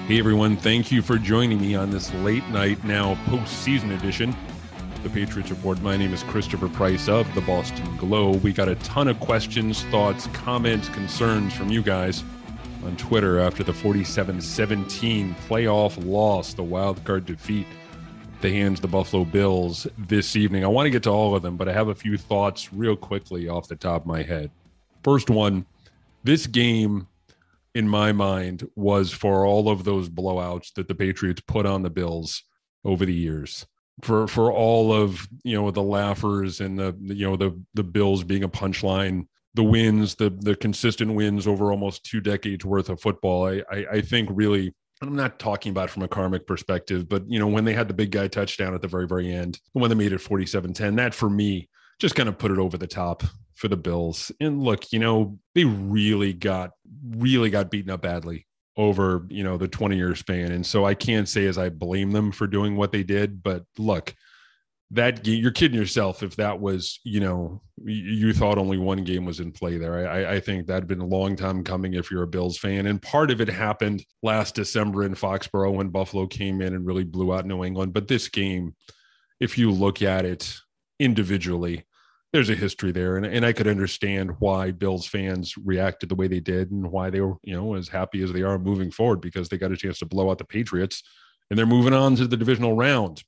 Hey everyone, thank you for joining me on this late night, now postseason edition, the Patriots Report. My name is Christopher Price of the Boston Globe. We got a ton of questions, thoughts, comments, concerns from you guys on Twitter after the 47-17 playoff loss, the wild card defeat at the hands of the Buffalo Bills this evening. I want to get to all of them, but I have a few thoughts real quickly off the top of my head. First one, this game, in my mind, was for all of those blowouts that the Patriots put on the Bills over the years. For all of, the laughers and the Bills being a punchline, the wins, the consistent wins over almost 2 decades worth of football. I think really, I'm not talking about from a karmic perspective, but when they had the big guy touchdown at the very, very end, when they made it 47-10, that for me just kind of put it over the top for the Bills. And look, they really got beaten up badly over, the 20-year span. And so I can't say as I blame them for doing what they did, but look, that game, you're kidding yourself if that was, you thought only one game was in play there. I think that'd been a long time coming if you're a Bills fan. And part of it happened last December in Foxborough when Buffalo came in and really blew out New England. But this game, if you look at it individually, there's a history there. And I could understand why Bills fans reacted the way they did and why they were, as happy as they are moving forward, because they got a chance to blow out the Patriots and they're moving on to the divisional round.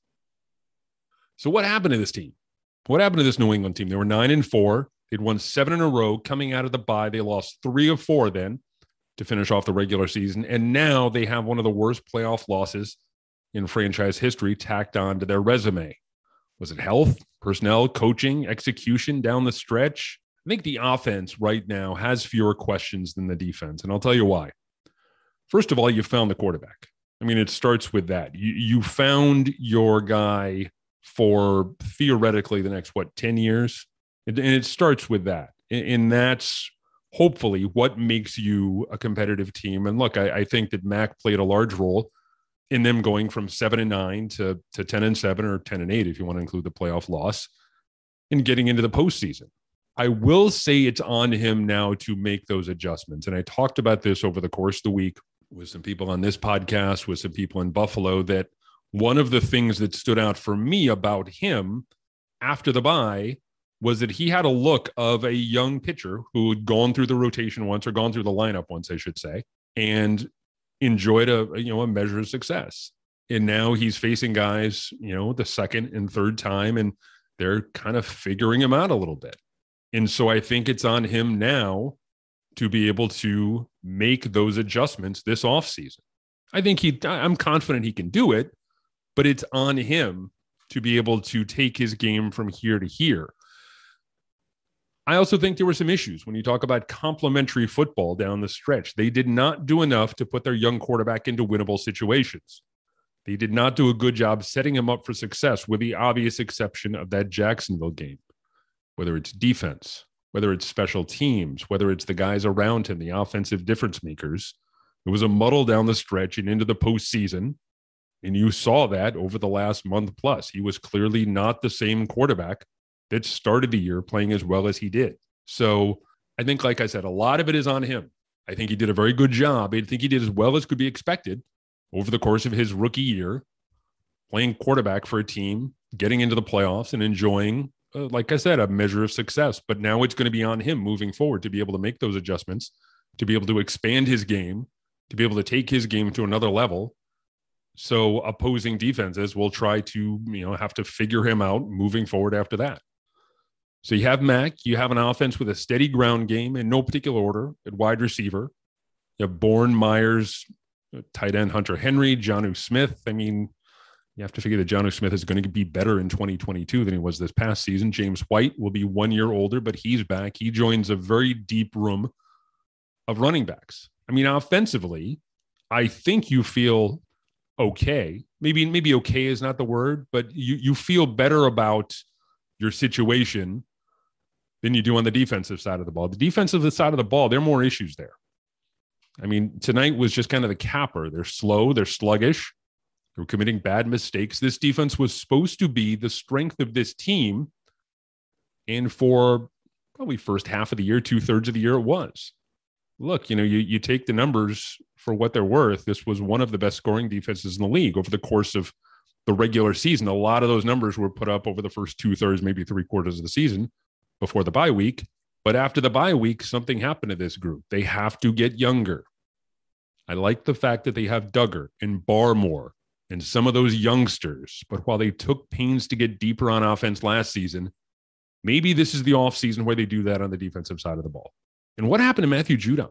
So what happened to this team? What happened to this New England team? They were 9-4. They'd won 7 in a row coming out of the bye. They lost 3 of 4 then to finish off the regular season. And now they have one of the worst playoff losses in franchise history tacked on to their resume. Was it health, personnel, coaching, execution down the stretch? I think the offense right now has fewer questions than the defense, and I'll tell you why. First of all, you found the quarterback. I mean, it starts with that. You found your guy for theoretically the next, 10 years? And it starts with that. And that's hopefully what makes you a competitive team. And look, I think that Mac played a large role in them going from 7-9 to 10-7 or 10-8, if you want to include the playoff loss, and getting into the postseason. I will say it's on him now to make those adjustments. And I talked about this over the course of the week with some people on this podcast, with some people in Buffalo, that one of the things that stood out for me about him after the bye was that he had a look of a young pitcher who had gone through the rotation once, or gone through the lineup once, I should say, and enjoyed a measure of success. And now he's facing guys, the second and third time, and they're kind of figuring him out a little bit. And so I think it's on him now to be able to make those adjustments this offseason. I'm confident he can do it, but it's on him to be able to take his game from here to here. I also think there were some issues when you talk about complementary football down the stretch. They did not do enough to put their young quarterback into winnable situations. They did not do a good job setting him up for success, with the obvious exception of that Jacksonville game. Whether it's defense, whether it's special teams, whether it's the guys around him, the offensive difference makers, it was a muddle down the stretch and into the postseason. And you saw that over the last month plus. He was clearly not the same quarterback that started the year playing as well as he did. So I think, like I said, a lot of it is on him. I think he did a very good job. I think he did as well as could be expected over the course of his rookie year, playing quarterback for a team, getting into the playoffs and enjoying, like I said, a measure of success. But now it's going to be on him moving forward to be able to make those adjustments, to be able to expand his game, to be able to take his game to another level. So opposing defenses will try to, have to figure him out moving forward after that. So you have Mac, you have an offense with a steady ground game in no particular order at wide receiver. You have Bourne, Myers, tight end Hunter Henry, Jonnu Smith. I mean, you have to figure that Jonnu Smith is going to be better in 2022 than he was this past season. James White will be 1 year older, but he's back. He joins a very deep room of running backs. I mean, offensively, I think you feel okay. Maybe okay is not the word, but you feel better about your situation than you do on the defensive side of the ball. The defensive side of the ball, there are more issues there. I mean, tonight was just kind of the capper. They're slow, they're sluggish, they're committing bad mistakes. This defense was supposed to be the strength of this team, and for probably first half of the year, 2/3 of the year, it was. look, you take the numbers for what they're worth. This was one of the best scoring defenses in the league over the course of the regular season. A lot of those numbers were put up over the first 2/3, maybe 3/4 of the season before the bye week. But after the bye week, something happened to this group. They have to get younger. I like the fact that they have Duggar and Barmore and some of those youngsters. But while they took pains to get deeper on offense last season, maybe this is the offseason where they do that on the defensive side of the ball. And what happened to Matthew Judon?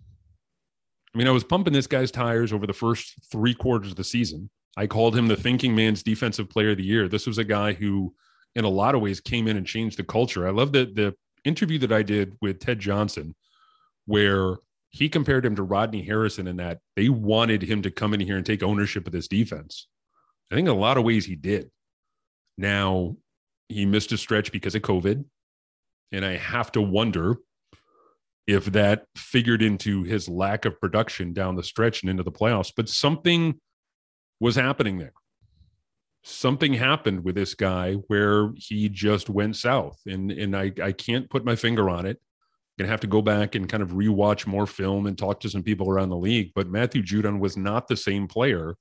I mean, I was pumping this guy's tires over the first 3/4 of the season. I called him the thinking man's defensive player of the year. This was a guy who, in a lot of ways, came in and changed the culture. I love the interview that I did with Ted Johnson, where he compared him to Rodney Harrison in that they wanted him to come in here and take ownership of this defense. I think in a lot of ways he did. Now, he missed a stretch because of COVID, and I have to wonder if that figured into his lack of production down the stretch and into the playoffs. But something was happening there. Something happened with this guy where he just went south, and I can't put my finger on it. Going to have to go back and kind of rewatch more film and talk to some people around the league. But Matthew Judon was not the same player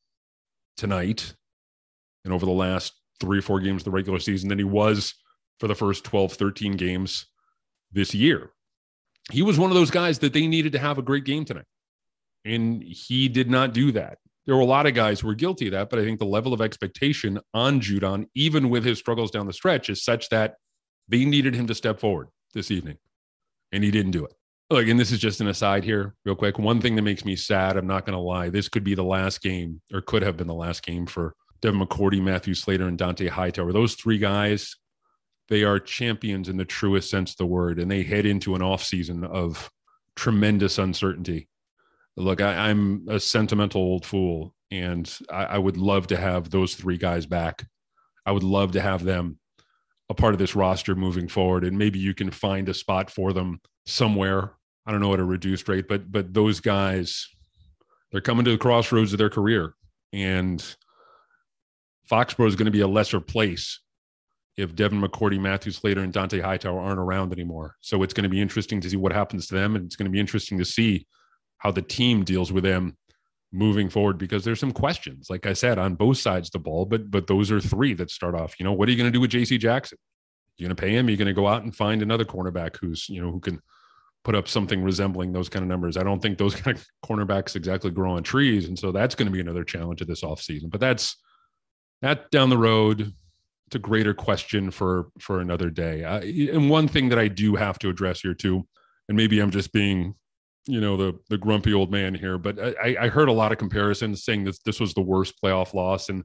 tonight and over the last 3 or 4 games of the regular season than he was for the first 12, 13 games this year. He was one of those guys that they needed to have a great game tonight, and he did not do that. There were a lot of guys who were guilty of that, but I think the level of expectation on Judon, even with his struggles down the stretch, is such that they needed him to step forward this evening. And he didn't do it. Look, and this is just an aside here, real quick. One thing that makes me sad, I'm not going to lie, this could be the last game, or could have been the last game for Devin McCourty, Matthew Slater, and Dont'a Hightower. Those 3 guys, they are champions in the truest sense of the word, and they head into an offseason of tremendous uncertainty. Look, I'm a sentimental old fool, and I would love to have those 3 guys back. I would love to have them a part of this roster moving forward, and maybe you can find a spot for them somewhere. I don't know at a reduced rate, but those guys, they're coming to the crossroads of their career, and Foxborough is going to be a lesser place if Devin McCourty, Matthew Slater, and Dont'a Hightower aren't around anymore. So it's going to be interesting to see what happens to them, and it's going to be interesting to see how the team deals with them moving forward, because there's some questions, like I said, on both sides of the ball, but those are 3 that start off. What are you going to do with JC Jackson? You're going to pay him? You're going to go out and find another cornerback who's, who can put up something resembling those kind of numbers. I don't think those kind of cornerbacks exactly grow on trees. And so that's going to be another challenge of this offseason, but that's down the road. It's a greater question for another day. And one thing that I do have to address here too, and maybe I'm just being, the grumpy old man here, but I heard a lot of comparisons saying that this was the worst playoff loss, and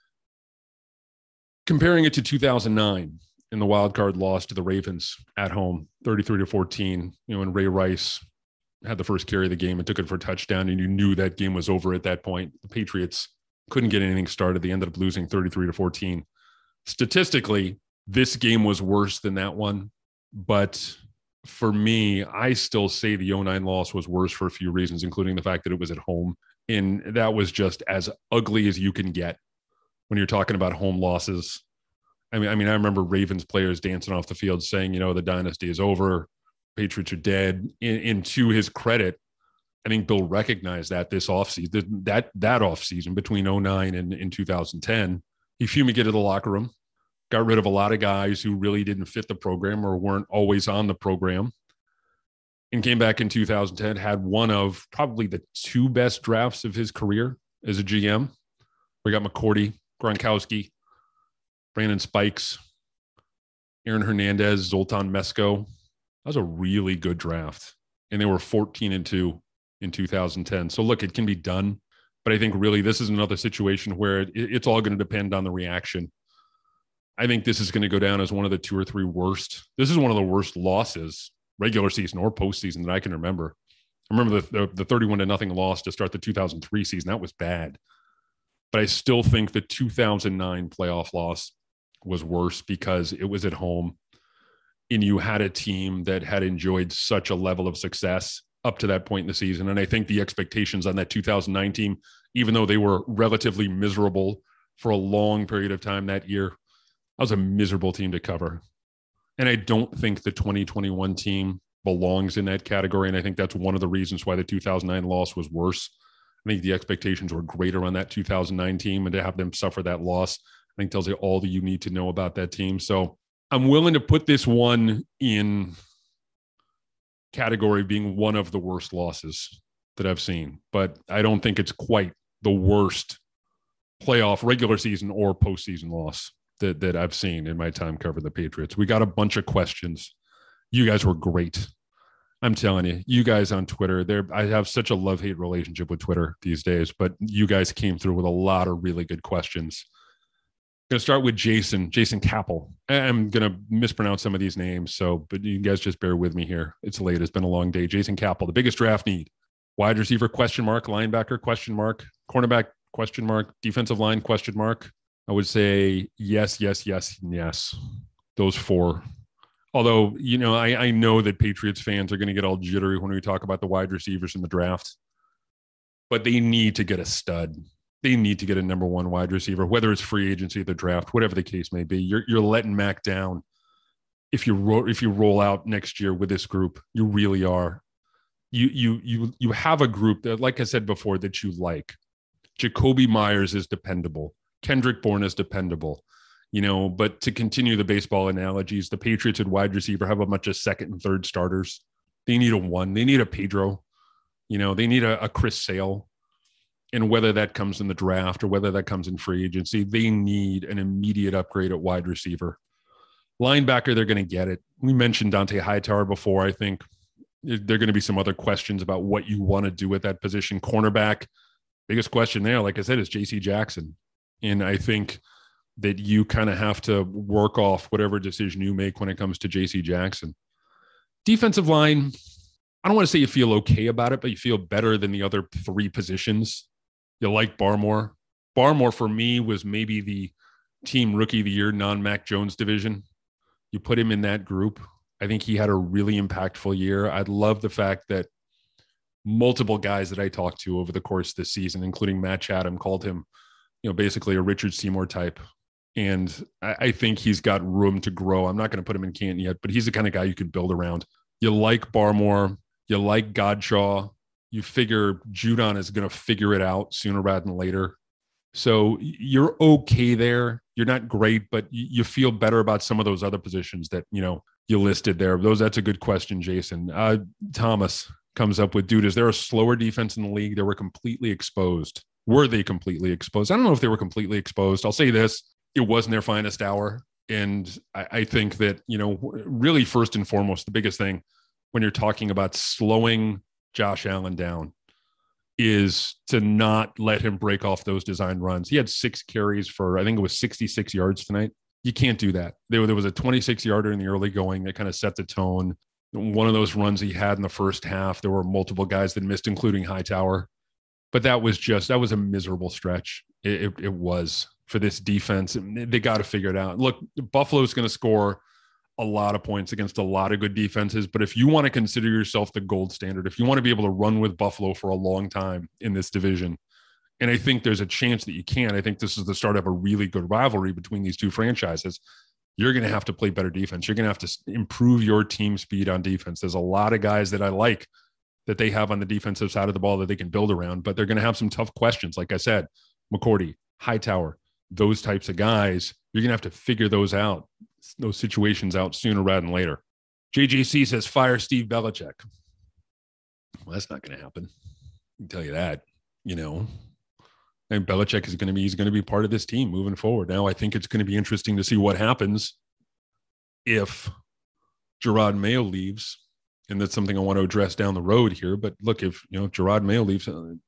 comparing it to 2009 in the wild card loss to the Ravens at home, 33-14, when Ray Rice had the first carry of the game and took it for a touchdown, and you knew that game was over at that point. The Patriots couldn't get anything started. They ended up losing 33-14. Statistically, this game was worse than that one, but for me, I still say the 2009 loss was worse for a few reasons, including the fact that it was at home. And that was just as ugly as you can get when you're talking about home losses. I mean, I remember Ravens players dancing off the field saying, the dynasty is over, Patriots are dead. And to his credit, I think Bill recognized that this offseason, that offseason between 2009 and 2010, he fumigated the locker room, got rid of a lot of guys who really didn't fit the program or weren't always on the program, and came back in 2010, had one of probably the 2 best drafts of his career as a GM. We got McCourty, Gronkowski, Brandon Spikes, Aaron Hernandez, Zoltan Mesko. That was a really good draft. And they were 14-2 in 2010. So look, it can be done, but I think really this is another situation where it's all going to depend on the reaction. I think this is going to go down as one of the 2 or 3 worst. This is one of the worst losses, regular season or postseason, that I can remember. I remember the 31-0 loss to start the 2003 season. That was bad. But I still think the 2009 playoff loss was worse because it was at home and you had a team that had enjoyed such a level of success up to that point in the season. And I think the expectations on that 2009 team, even though they were relatively miserable for a long period of time that year, that was a miserable team to cover. And I don't think the 2021 team belongs in that category. And I think that's one of the reasons why the 2009 loss was worse. I think the expectations were greater on that 2009 team, and to have them suffer that loss, I think tells you all that you need to know about that team. So I'm willing to put this one in category being one of the worst losses that I've seen, but I don't think it's quite the worst playoff, regular season, or postseason loss that I've seen in my time covering the Patriots. We got a bunch of questions. You guys were great. I'm telling you, you guys on Twitter, I have such a love-hate relationship with Twitter these days, but you guys came through with a lot of really good questions. I'm going to start with Jason Capel. I'm going to mispronounce some of these names, but you guys just bear with me here. It's late. It's been a long day. Jason Capel, the biggest draft need. Wide receiver, ? Linebacker, ? Cornerback, ? Defensive line, ? I would say yes. Those four. Although, I know that Patriots fans are going to get all jittery when we talk about the wide receivers in the draft, but they need to get a stud. They need to get a number one wide receiver, whether it's free agency, the draft, whatever the case may be. You're letting Mac down if you roll out next year with this group. You really are. You have a group that, like I said before, that you like. Jacoby Myers is dependable. Kendrick Bourne is dependable. But to continue the baseball analogies, the Patriots at wide receiver have a bunch of second and third starters. They need a one. They need a Pedro. They need a Chris Sale. And whether that comes in the draft or whether that comes in free agency, they need an immediate upgrade at wide receiver. Linebacker, they're going to get it. We mentioned Dante Hightower before. I think there are going to be some other questions about what you want to do at that position. Cornerback, biggest question there, like I said, is J.C. Jackson. And I think that you kind of have to work off whatever decision you make when it comes to J.C. Jackson. Defensive line, I don't want to say you feel okay about it, but you feel better than the other three positions. You like Barmore. Barmore, for me, was maybe the team rookie of the year, non-Mac Jones division. You put him in that group. I think he had a really impactful year. I love the fact that multiple guys that I talked to over the course of this season, including Matt Chatham, called him, basically a Richard Seymour type. And I think he's got room to grow. I'm not going to put him in Canton yet, but he's the kind of guy you can build around. You like Barmore. You like Godshaw. You figure Judon is going to figure it out sooner rather than later. So you're okay there. You're not great, but you feel better about some of those other positions that, you listed there. That's a good question, Jason. Thomas comes up with, dude, is there a slower defense in the league? They were completely exposed. Were they completely exposed? I don't know if they were completely exposed. I'll say this. It wasn't their finest hour. And I think that, really first and foremost, the biggest thing when you're talking about slowing Josh Allen down is to not let him break off those design runs. He had 6 carries for, I think it was 66 yards tonight. You can't do that. There was a 26-yarder in the early going that kind of set the tone. One of those runs he had in the first half, there were multiple guys that missed, including Hightower. But that was a miserable stretch. It was for this defense. They got to figure it out. Look, Buffalo's going to score a lot of points against a lot of good defenses. But if you want to consider yourself the gold standard, if you want to be able to run with Buffalo for a long time in this division, and I think there's a chance that you can, I think this is the start of a really good rivalry between these two franchises. You're going to have to play better defense. You're going to have to improve your team speed on defense. There's a lot of guys that I like that they have on the defensive side of the ball that they can build around, but they're going to have some tough questions. Like I said, McCourty, Hightower, those types of guys, you're going to have to figure those situations out sooner rather than later. JJC says, fire Steve Belichick. Well, that's not going to happen. I can tell you that, And Belichick is going to be part of this team moving forward. Now, I think it's going to be interesting to see what happens if Gerard Mayo leaves. And that's something I want to address down the road here. But look, if Gerard Mayo leaves,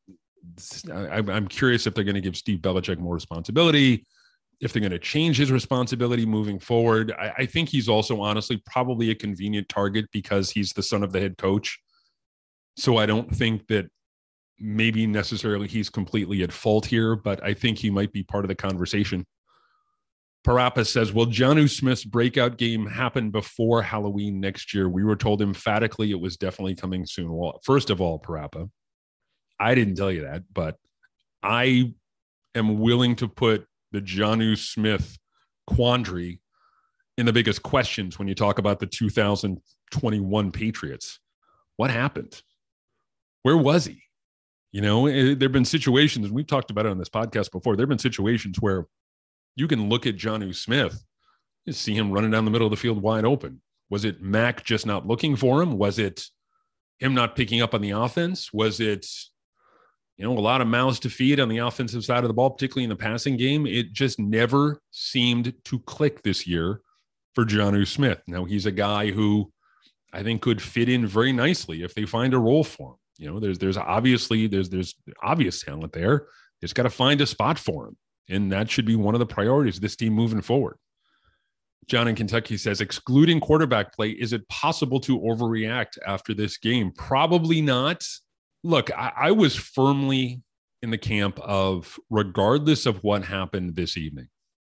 I'm curious if they're going to give Steve Belichick more responsibility, if they're going to change his responsibility moving forward. I think he's also honestly probably a convenient target because he's the son of the head coach. So I don't think that maybe necessarily he's completely at fault here, but I think he might be part of the conversation. Parappa says, will Jonnu Smith's breakout game happen before Halloween next year? We were told emphatically it was definitely coming soon. Well, first of all, Parappa, I didn't tell you that, but I am willing to put the Jonnu Smith quandary and the biggest questions when you talk about the 2021 Patriots. What happened? Where was he? There have been situations, and we've talked about it on this podcast before, there have been situations where you can look at Jonnu Smith and see him running down the middle of the field wide open. Was it Mac just not looking for him? Was it him not picking up on the offense? Was it, a lot of mouths to feed on the offensive side of the ball, particularly in the passing game? It just never seemed to click this year for Jonnu Smith. Now, he's a guy who I think could fit in very nicely if they find a role for him. There's obviously obvious talent there. Just got to find a spot for him. And that should be one of the priorities of this team moving forward. John in Kentucky says, excluding quarterback play, is it possible to overreact after this game? Probably not. Look, I was firmly in the camp of, regardless of what happened this evening,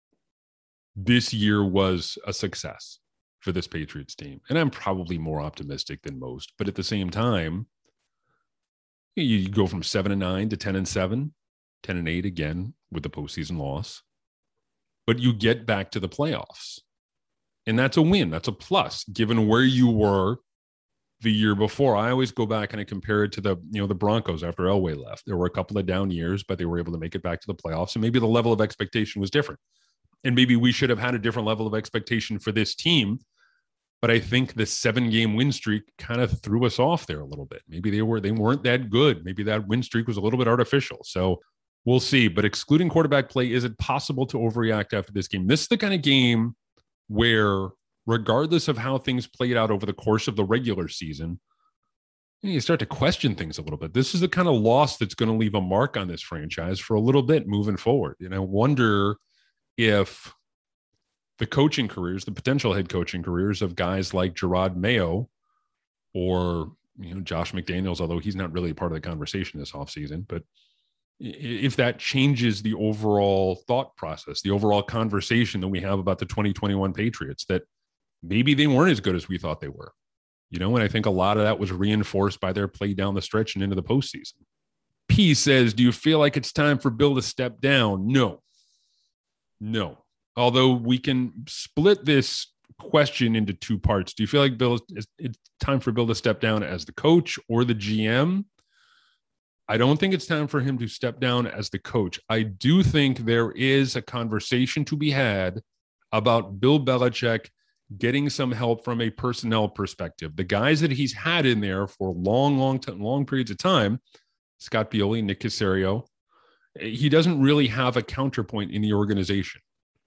this year was a success for this Patriots team. And I'm probably more optimistic than most. But at the same time, you go from 7-9 to 10-7, 10-8 again with the postseason loss. But you get back to the playoffs. And that's a win. That's a plus, given where you were the year before. I always go back and I compare it to the Broncos after Elway left. There were a couple of down years, but they were able to make it back to the playoffs. And maybe the level of expectation was different. And maybe we should have had a different level of expectation for this team. But I think the 7-game win streak kind of threw us off there a little bit. Maybe they weren't that good. Maybe that win streak was a little bit artificial. So we'll see. But excluding quarterback play, is it possible to overreact after this game? This is the kind of game where, regardless of how things played out over the course of the regular season, you start to question things a little bit. This is the kind of loss that's going to leave a mark on this franchise for a little bit moving forward. And I wonder if the coaching careers, the potential head coaching careers of guys like Gerard Mayo or Josh McDaniels, although he's not really a part of the conversation this offseason, but if that changes the overall thought process, the overall conversation that we have about the 2021 Patriots, that maybe they weren't as good as we thought they were. And I think a lot of that was reinforced by their play down the stretch and into the postseason. P says, do you feel like it's time for Bill to step down? No. Although we can split this question into two parts. Do you feel like it's time for Bill to step down as the coach or the GM? I don't think it's time for him to step down as the coach. I do think there is a conversation to be had about Bill Belichick getting some help from a personnel perspective. The guys that he's had in there for long periods of time, Scott Pioli, Nick Caserio, he doesn't really have a counterpoint in the organization.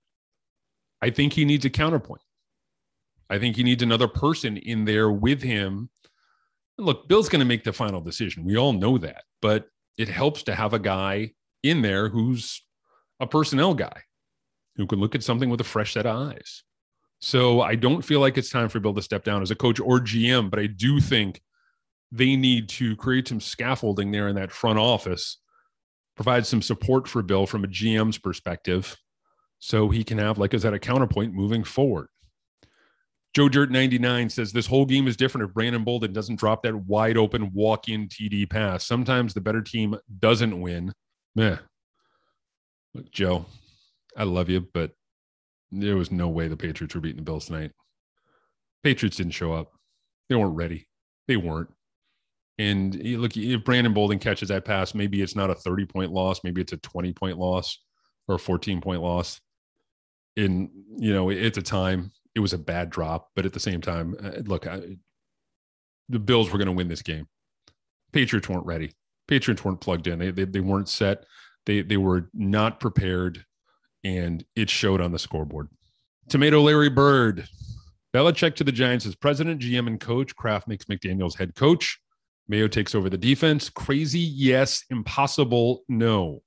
I think he needs a counterpoint. I think he needs another person in there with him. Look, Bill's going to make the final decision. We all know that, but it helps to have a guy in there who's a personnel guy who can look at something with a fresh set of eyes. So I don't feel like it's time for Bill to step down as a coach or GM, but I do think they need to create some scaffolding there in that front office, provide some support for Bill from a GM's perspective so he can have, like I said, a counterpoint moving forward. Joe Dirt 99 says this whole game is different if Brandon Bolden doesn't drop that wide open walk-in TD pass. Sometimes the better team doesn't win. Meh. Look, Joe, I love you, but there was no way the Patriots were beating the Bills tonight. Patriots didn't show up. They weren't ready. They weren't. And look, if Brandon Bolden catches that pass, maybe it's not a 30-point loss. Maybe it's a 20-point loss or a 14-point loss. And, at the time, it was a bad drop. But at the same time, look, the Bills were going to win this game. Patriots weren't ready. Patriots weren't plugged in. They weren't set. They were not prepared, and it showed on the scoreboard. Tomato Larry Bird. Belichick to the Giants as president, GM, and coach. Kraft makes McDaniels head coach. Mayo takes over the defense. Crazy, yes. Impossible, no.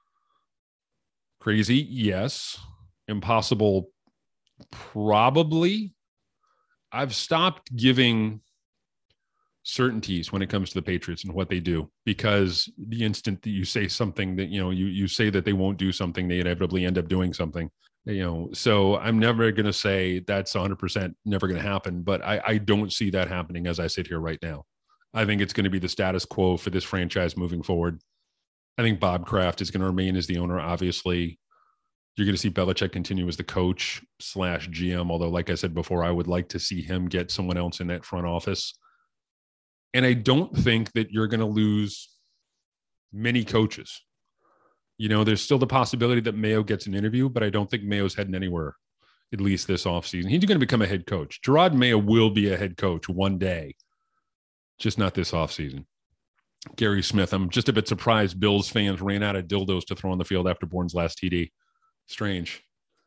Crazy, yes. Impossible, probably. I've stopped giving certainties when it comes to the Patriots and what they do, because the instant that you say something that, you say that they won't do something, they inevitably end up doing something, so I'm never going to say that's 100% never going to happen, but I don't see that happening as I sit here right now. I think it's going to be the status quo for this franchise moving forward. I think Bob Kraft is going to remain as the owner, obviously. You're going to see Belichick continue as the coach / GM. Although, like I said before, I would like to see him get someone else in that front office. And I don't think that you're going to lose many coaches. There's still the possibility that Mayo gets an interview, but I don't think Mayo's heading anywhere, at least this offseason. He's going to become a head coach. Gerard Mayo will be a head coach one day, just not this offseason. Gary Smith, I'm just a bit surprised Bills fans ran out of dildos to throw on the field after Bourne's last TD. Strange.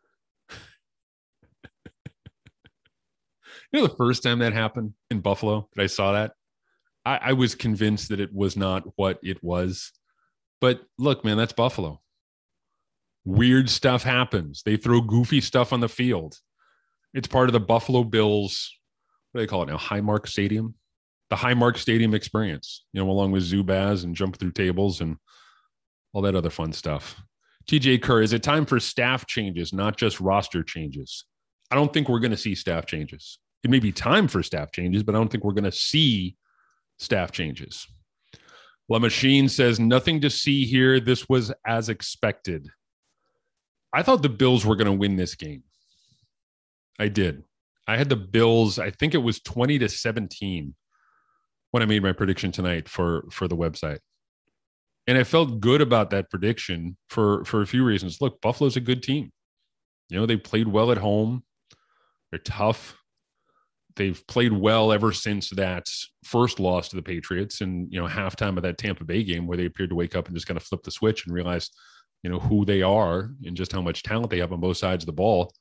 The first time that happened in Buffalo, that I saw that, I was convinced that it was not what it was. But look, man, that's Buffalo. Weird stuff happens. They throw goofy stuff on the field. It's part of the Buffalo Bills, what do they call it now? Highmark Stadium? The Highmark Stadium experience, along with Zubaz and jump through tables and all that other fun stuff. TJ Kerr, is it time for staff changes, not just roster changes? I don't think we're going to see staff changes. It may be time for staff changes, but I don't think we're going to see staff changes. La Machine says, nothing to see here. This was as expected. I thought the Bills were going to win this game. I did. I had the Bills, I think it was 20-17 when I made my prediction tonight for the website. And I felt good about that prediction for a few reasons. Look, Buffalo's a good team. They played well at home. They're tough. They've played well ever since that first loss to the Patriots and, halftime of that Tampa Bay game where they appeared to wake up and just kind of flip the switch and realize, who they are and just how much talent they have on both sides of the ball.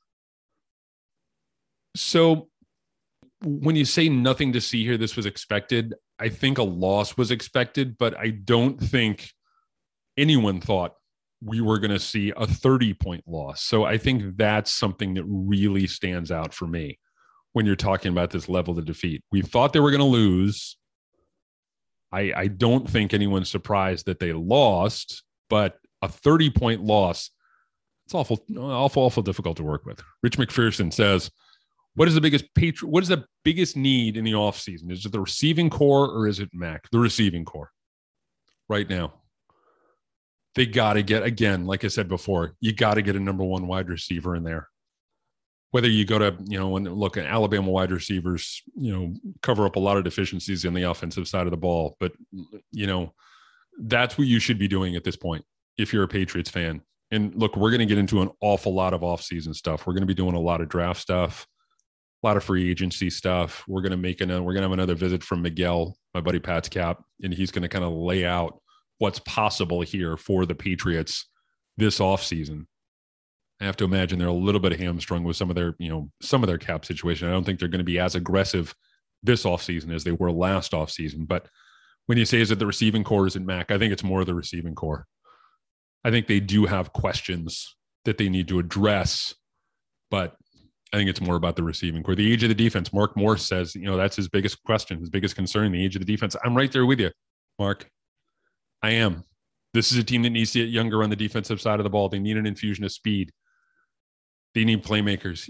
So when you say nothing to see here, this was expected, I think a loss was expected, but I don't think anyone thought we were going to see a 30-point loss. So I think that's something that really stands out for me when you're talking about this level of defeat. We thought they were going to lose. I don't think anyone's surprised that they lost, but a 30-point loss, it's awful difficult to work with. Rich McPherson says, what is the biggest need in the offseason? Is it the receiving core or is it Mac? The receiving core right now. They got to get, again, like I said before, you got to get a number one wide receiver in there. Whether you go to, and look at Alabama wide receivers, cover up a lot of deficiencies in the offensive side of the ball. But, that's what you should be doing at this point if you're a Patriots fan. And look, we're going to get into an awful lot of offseason stuff. We're going to be doing a lot of draft stuff, a lot of free agency stuff. We're going to have another visit from Miguel, my buddy Pat's Cap, and he's going to kind of lay out what's possible here for the Patriots this offseason. I have to imagine they're a little bit hamstrung with some of their cap situation. I don't think they're going to be as aggressive this offseason as they were last offseason. But when you say, is it the receiving core, is it Mac? I think it's more of the receiving core. I think they do have questions that they need to address, but I think it's more about the receiving core. The age of the defense. Mark Morse says, that's his biggest question, his biggest concern, the age of the defense. I'm right there with you, Mark. I am. This is a team that needs to get younger on the defensive side of the ball. They need an infusion of speed. They need playmakers.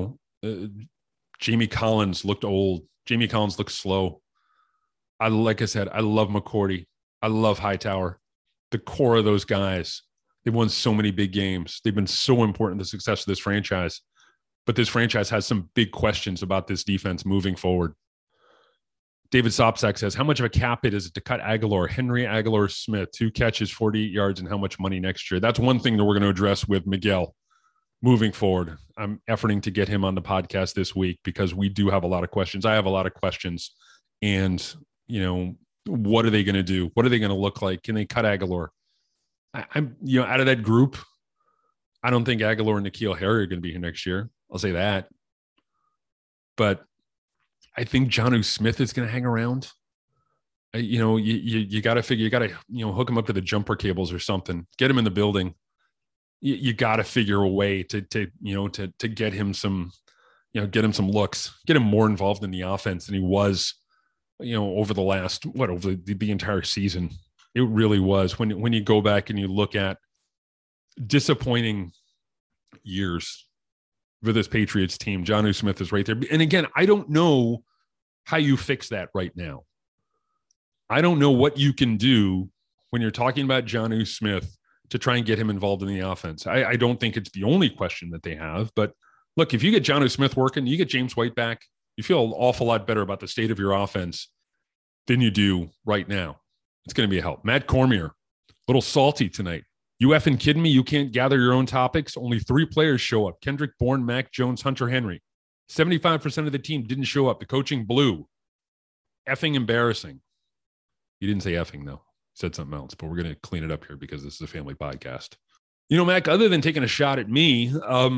Jamie Collins looked old. Jamie Collins looked slow. Like I said, I love McCourty. I love Hightower. The core of those guys, they've won so many big games. They've been so important to the success of this franchise. But this franchise has some big questions about this defense moving forward. David Sopsak says, how much of a cap hit is it to cut Aguilar, Henry Aguilar Smith, 2 catches, 48 yards, and how much money next year? That's one thing that we're going to address with Miguel moving forward. I'm efforting to get him on the podcast this week because we do have a lot of questions. I have a lot of questions. And, what are they going to do? What are they going to look like? Can they cut Aguilar? I'm out of that group, I don't think Aguilar and N'Keal Harry are going to be here next year. I'll say that. But I think Jonnu Smith is going to hang around. You got to figure, hook him up to the jumper cables or something. Get him in the building. You got to figure a way to get him some, get him some looks, get him more involved in the offense than he was, over the last, over the entire season. It really was. When you go back and you look at disappointing years for this Patriots team, Jonnu Smith is right there. And again, I don't know how you fix that right now. I don't know what you can do when you're talking about Jonnu Smith to try and get him involved in the offense. I don't think it's the only question that they have, but look, if you get Jonnu Smith working, you get James White back, you feel an awful lot better about the state of your offense than you do right now. It's going to be a help. Matt Cormier, a little salty tonight. You effing kidding me? You can't gather your own topics? Only 3 players show up. Kendrick Bourne, Mac Jones, Hunter Henry. 75% of the team didn't show up. The coaching blew. Effing embarrassing. You didn't say effing, though. Said something else, but we're going to clean it up here because this is a family podcast. You know, Mac, other than taking a shot at me,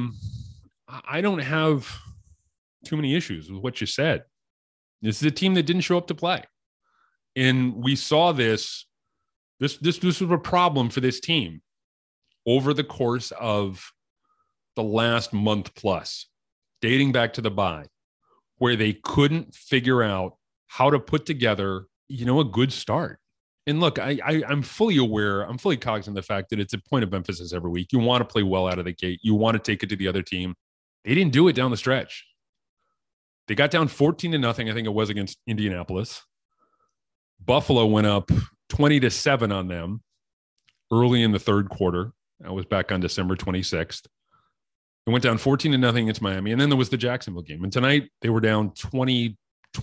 I don't have too many issues with what you said. This is a team that didn't show up to play. And we saw this was a problem for this team over the course of the last month plus, dating back to the bye, where they couldn't figure out how to put together, a good start. And look, I'm fully aware, I'm fully cognizant of the fact that it's a point of emphasis every week. You want to play well out of the gate. You want to take it to the other team. They didn't do it down the stretch. They got down 14-0, I think it was, against Indianapolis. Buffalo went up 20-7 on them early in the third quarter. That was back on December 26th. It went down 14-0 against Miami. And then there was the Jacksonville game. And tonight they were down 27-3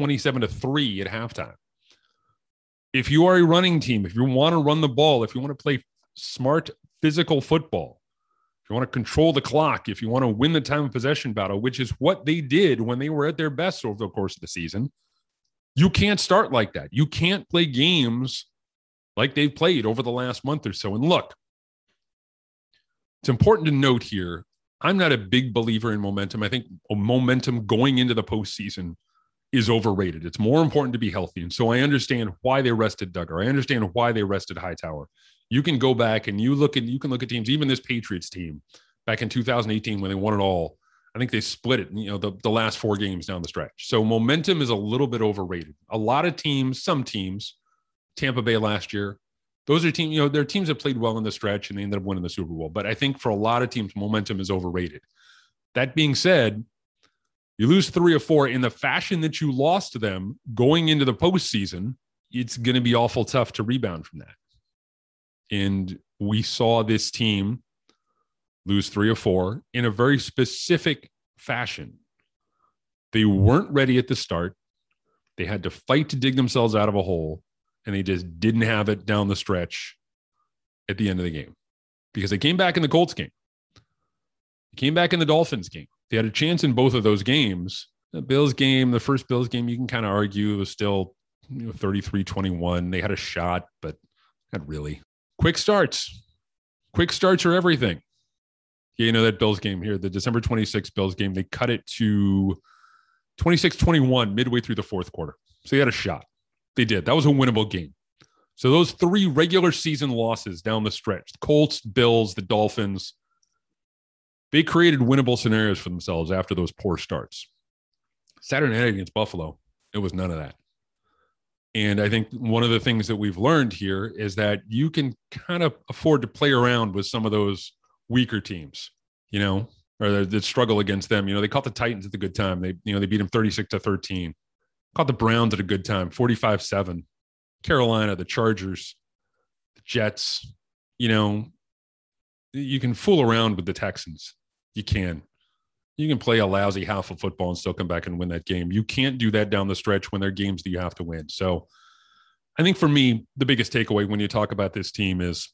at halftime. If you are a running team, if you want to run the ball, if you want to play smart physical football, if you want to control the clock, if you want to win the time of possession battle, which is what they did when they were at their best over the course of the season, you can't start like that. You can't play games like they've played over the last month or so. And look, it's important to note here, I'm not a big believer in momentum. I think momentum going into the postseason is overrated. It's more important to be healthy. And so I understand why they rested Duggar. I understand why they rested Hightower. You can go back and you can look at teams, even this Patriots team back in 2018 when they won it all. I think they split it, the last 4 games down the stretch. So momentum is a little bit overrated. A lot of teams, some teams, Tampa Bay last year, those are teams, they're teams that played well in the stretch and they ended up winning the Super Bowl. But I think for a lot of teams, momentum is overrated. That being said, you lose 3 or 4 in the fashion that you lost to them going into the postseason, it's going to be awful tough to rebound from that. And we saw this team lose 3 or 4 in a very specific fashion. They weren't ready at the start. They had to fight to dig themselves out of a hole, and they just didn't have it down the stretch at the end of the game because they came back in the Colts game. They came back in the Dolphins game. They had a chance in both of those games. The Bills game, the first Bills game, you can kind of argue it was still 33-21. They had a shot, but not really. Quick starts. Quick starts are everything. That Bills game here, the December 26th Bills game, they cut it to 26-21 midway through the fourth quarter. So they had a shot. They did. That was a winnable game. So those 3 regular season losses down the stretch, the Colts, Bills, the Dolphins, they created winnable scenarios for themselves after those poor starts. Saturday night against Buffalo, it was none of that. And I think one of the things that we've learned here is that you can kind of afford to play around with some of those weaker teams, or that struggle against them. They caught the Titans at the good time. They beat them 36-13. Caught the Browns at a good time, 45-7. Carolina, the Chargers, the Jets. You can fool around with the Texans. You can play a lousy half of football and still come back and win that game. You can't do that down the stretch when there are games that you have to win. So I think for me, the biggest takeaway when you talk about this team is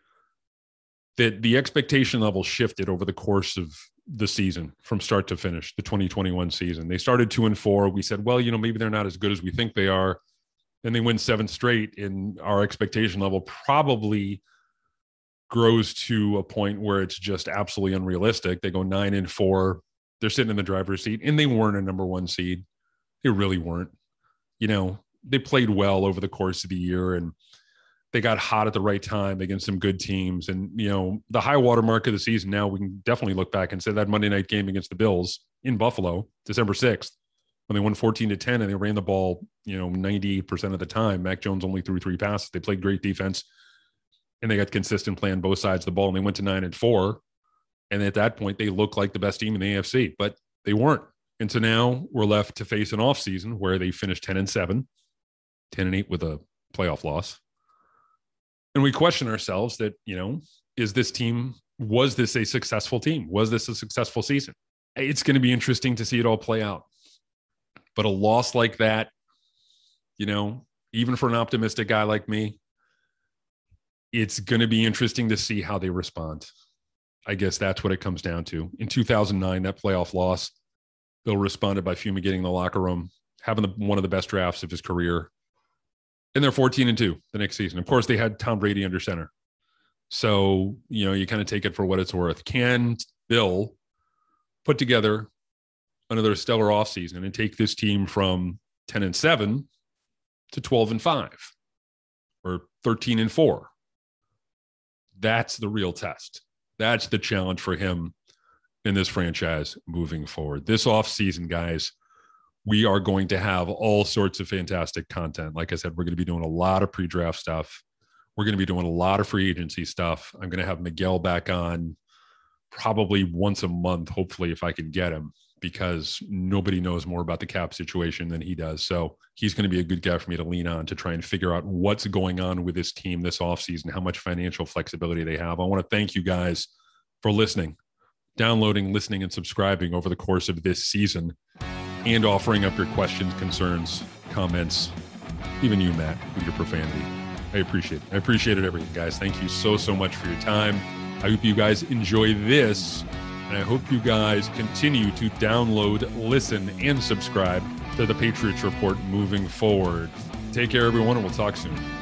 that the expectation level shifted over the course of the season from start to finish, the 2021 season. They started 2-4. We said, well, maybe they're not as good as we think they are. Then they win 7 straight, and our expectation level probably grows to a point where it's just absolutely unrealistic. They go 9-4. They're sitting in the driver's seat, and they weren't a number 1 seed. They really weren't. They played well over the course of the year, and they got hot at the right time against some good teams. And, the high water mark of the season now, we can definitely look back and say that Monday night game against the Bills in Buffalo, December 6th, when they won 14-10 and they ran the ball, 98% of the time. Mac Jones only threw 3 passes. They played great defense, and they got consistent play on both sides of the ball, and they went to 9-4. And at that point, they looked like the best team in the AFC, but they weren't. And so now we're left to face an offseason where they finished 10-7, 10-8 with a playoff loss. And we question ourselves that, was this a successful team? Was this a successful season? It's going to be interesting to see it all play out. But a loss like that, even for an optimistic guy like me, it's going to be interesting to see how they respond. I guess that's what it comes down to. In 2009, that playoff loss, Bill responded by fumigating the locker room, having one of the best drafts of his career. And they're 14-2 the next season. Of course, they had Tom Brady under center. So, you kind of take it for what it's worth. Can Bill put together another stellar offseason and take this team from 10-7 to 12-5 or 13-4? That's the real test. That's the challenge for him in this franchise moving forward. This offseason, guys, we are going to have all sorts of fantastic content. Like I said, we're going to be doing a lot of pre-draft stuff. We're going to be doing a lot of free agency stuff. I'm going to have Miguel back on probably once a month, hopefully, if I can get him, because nobody knows more about the cap situation than he does. So he's going to be a good guy for me to lean on to try and figure out what's going on with this team this offseason, how much financial flexibility they have. I want to thank you guys for listening, downloading, listening, and subscribing over the course of this season, and offering up your questions, concerns, comments, even you, Matt, with your profanity. I appreciate it. I appreciate it, everything, guys. Thank you so, so much for your time. I hope you guys enjoy this, and I hope you guys continue to download, listen, and subscribe to the Patriots Report moving forward. Take care, everyone, and we'll talk soon.